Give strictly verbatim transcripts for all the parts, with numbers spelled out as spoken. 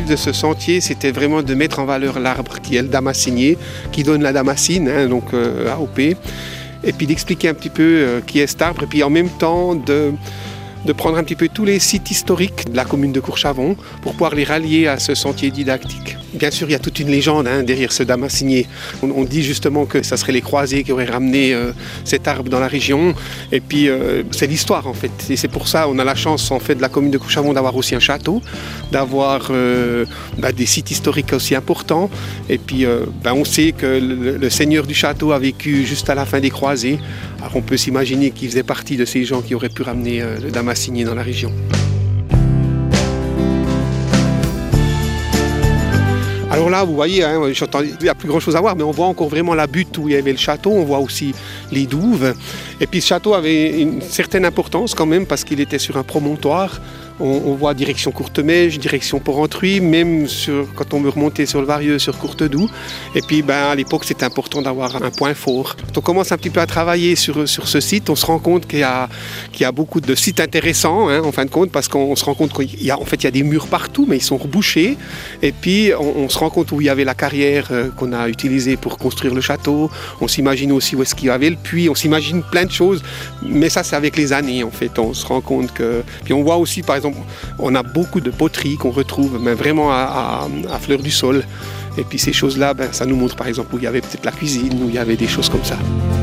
l'objectif de ce sentier, c'était vraiment de mettre en valeur l'arbre qui est le damascinier, qui donne la damascine, hein, donc euh, A O P, et puis d'expliquer un petit peu euh, qui est cet arbre, et puis en même temps de, de prendre un petit peu tous les sites historiques de la commune de Courchavon pour pouvoir les rallier à ce sentier didactique. Bien sûr, il y a toute une légende hein, derrière ce damascinier. On, on dit justement que ça serait les croisés qui auraient ramené euh, cet arbre dans la région. Et puis, euh, c'est l'histoire en fait. Et c'est pour ça qu'on a la chance en fait de la commune de Courchavon d'avoir aussi un château, d'avoir euh, bah, des sites historiques aussi importants. Et puis, euh, bah, on sait que le, le seigneur du château a vécu juste à la fin des croisés. Alors, on peut s'imaginer qu'il faisait partie de ces gens qui auraient pu ramener euh, le damascinier dans la région. Alors là, vous voyez, hein, il n'y a plus grand chose à voir, mais on voit encore vraiment la butte où il y avait le château, on voit aussi les douves. Et puis ce château avait une certaine importance quand même parce qu'il était sur un promontoire. On, on voit direction Courtemèche, direction Porrentruy, même sur, quand on veut remonter sur le Varieux, sur Courtedoux. Et puis ben, à l'époque, c'était important d'avoir un point fort. Quand on commence un petit peu à travailler sur, sur ce site, on se rend compte qu'il y a, qu'il y a beaucoup de sites intéressants, hein, en fin de compte, parce qu'on se rend compte qu'il y a, en fait, il y a des murs partout, mais ils sont rebouchés. Et puis on, on se rend compte où il y avait la carrière euh, qu'on a utilisée pour construire le château. On s'imagine aussi où est-ce qu'il y avait le puits. On s'imagine plein de choses, mais ça, c'est avec les années, en fait. On se rend compte que... Puis on voit aussi, par exemple, on a beaucoup de poteries qu'on retrouve mais vraiment à, à, à fleur du sol. Et puis ces choses-là, ben, ça nous montre par exemple où il y avait peut-être la cuisine, où il y avait des choses comme ça.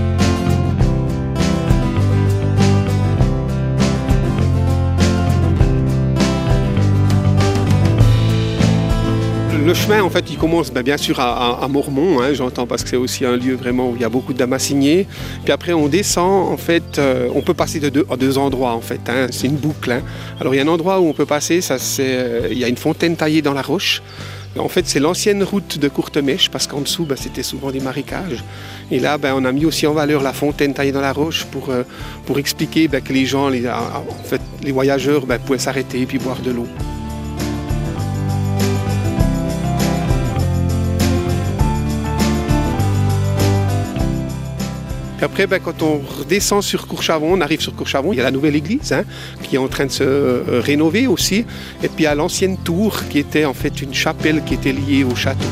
Le chemin, en fait, il commence ben, bien sûr à, à, à Mormont, hein, j'entends, parce que c'est aussi un lieu vraiment où il y a beaucoup de damasciniers. Puis après, on descend, en fait, euh, on peut passer de deux, à deux endroits, en fait. Hein, c'est une boucle. Hein. Alors, il y a un endroit où on peut passer, ça, c'est, euh, il y a une fontaine taillée dans la roche. En fait, c'est l'ancienne route de Courtemèche, parce qu'en dessous, ben, c'était souvent des marécages. Et là, ben, on a mis aussi en valeur la fontaine taillée dans la roche pour, euh, pour expliquer ben, que les gens, les, en fait, les voyageurs ben, pouvaient s'arrêter et puis boire de l'eau. Puis après, ben, quand on redescend sur Courchavon, on arrive sur Courchavon, il y a la nouvelle église hein, qui est en train de se euh, rénover aussi. Et puis il y a l'ancienne tour qui était en fait une chapelle qui était liée au château.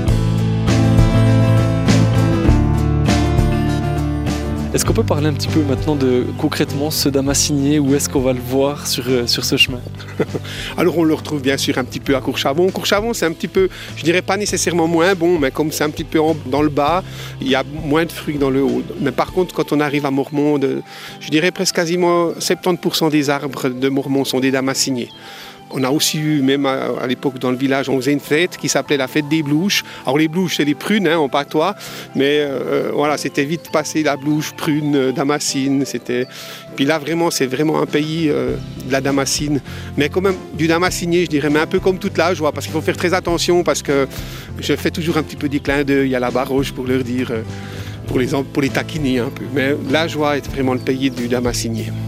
Est-ce qu'on peut parler un petit peu maintenant de concrètement ce damascinier, où est-ce qu'on va le voir sur, sur ce chemin? Alors on le retrouve bien sûr un petit peu à Courchavon. Courchavon c'est un petit peu, je dirais pas nécessairement moins bon, mais comme c'est un petit peu en, dans le bas, il y a moins de fruits dans le haut. Mais par contre quand on arrive à Mormont, de, je dirais presque quasiment soixante-dix pour cent des arbres de Mormont sont des damasciniers. On a aussi eu, même à, à l'époque dans le village, on faisait une fête qui s'appelait la fête des blouches. Alors les blouches, c'est les prunes hein, en patois, mais euh, voilà, c'était vite passé la blouche, prune, euh, damascine. C'était... Puis là, vraiment, c'est vraiment un pays euh, de la damascine. Mais quand même, du damascinier, je dirais, mais un peu comme toute la joie, parce qu'il faut faire très attention, parce que je fais toujours un petit peu des clins d'œil à la baroche pour leur dire, euh, pour, les, pour les taquiner un peu. Mais la joie est vraiment le pays du damascinier.